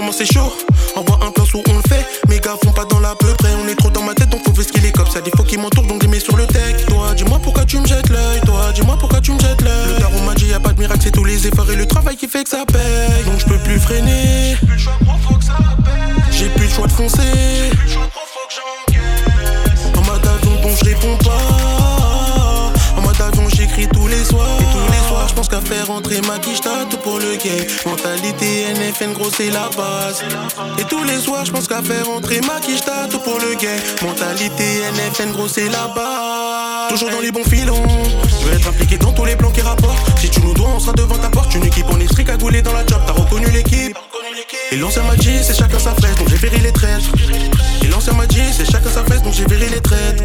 comment c'est chaud. Envoie un plan où on le fait. Mes gars font pas dans l'à peu près. On est trop dans ma tête donc faut vesquer les cops. Ça des fois qui m'entourent donc je les mets sur le tech. Toi dis-moi pourquoi tu me jettes l'œil. Toi dis-moi pourquoi tu me jettes l'œil. Le daron m'a dit y'a pas de miracle, c'est tous les efforts et le travail qui fait que ça paye. Donc je peux plus freiner. J'ai plus le choix faut que ça paye. J'ai plus le choix de foncer. J'ai plus le choix faut que j'encaisse. En mode avion donc je réponds pas. En mode avion j'écris tous les soirs. Et tous les soirs je pense qu'à faire rentrer ma quiche, t'as tout pour le game. Mentalité NFN gros c'est la base. Et tous les soirs je pense qu'à faire rentrer ma quiche, t'as tout pour le game. Mentalité NFN gros c'est la base. Toujours dans les bons filons. Je vais être impliqué dans tous les plans qui rapportent. Si tu nous dois on sera devant ta porte. Une équipe en esprit cagoulée dans la job. T'as reconnu l'équipe. Et l'ancien m'a dit c'est chacun sa fraise donc j'ai viré les traites. Et l'ancien m'a dit c'est chacun sa fraise donc j'ai viré les traites.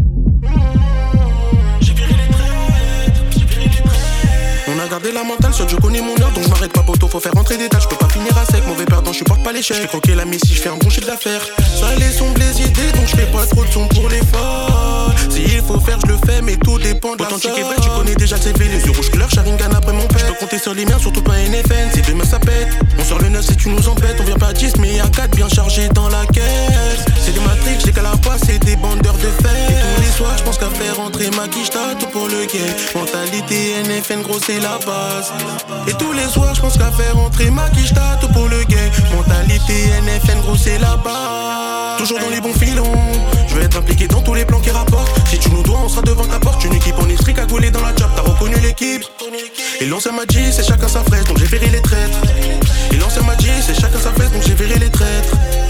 On a gardé la mentale, seul je connais mon heure. Donc je m'arrête pas poteau, faut faire rentrer des tâches. Je peux pas finir à sec, mauvais perdant, je supporte pas l'échec. Je fais croquer la si je fais un bon chiffre d'affaires. Ça les sont les idées, donc je fais pas trop de son pour les folles. S'il faut faire, je le fais, mais tout dépend de la authentique et vrai, tu connais déjà le CV. Les yeux rouges couleur Sharingan après mon père. Je peux compter sur les miens, surtout pas NFN. Si demain ça pète, on sort le 9 si tu nous embêtes. On vient pas à 10, mais à 4 bien chargé dans la caisse. C'est des Matrix, j'ai qu'à la fois, c'est des bandeurs de fer. Et tous les soirs, je pense qu'à faire rentrer ma quiche, t'as tout pour le game. Mentalité NFN, gros, c'est la base. Et tous les soirs, je pense qu'à faire rentrer ma quiche, t'as tout pour le game. Mentalité NFN, gros, c'est la base. Toujours dans les bons filons. Je vais être impliqué dans tous les plans qui rapportent. Si tu nous dois, on sera devant ta porte. Une équipe en esprit cagoulée dans la job. T'as reconnu l'équipe. Et l'ancien m'a dit, c'est chacun sa fraise, donc j'ai viré les traites. Et l'ancien m'a dit, c'est chacun sa fraise, donc j'ai viré les traites.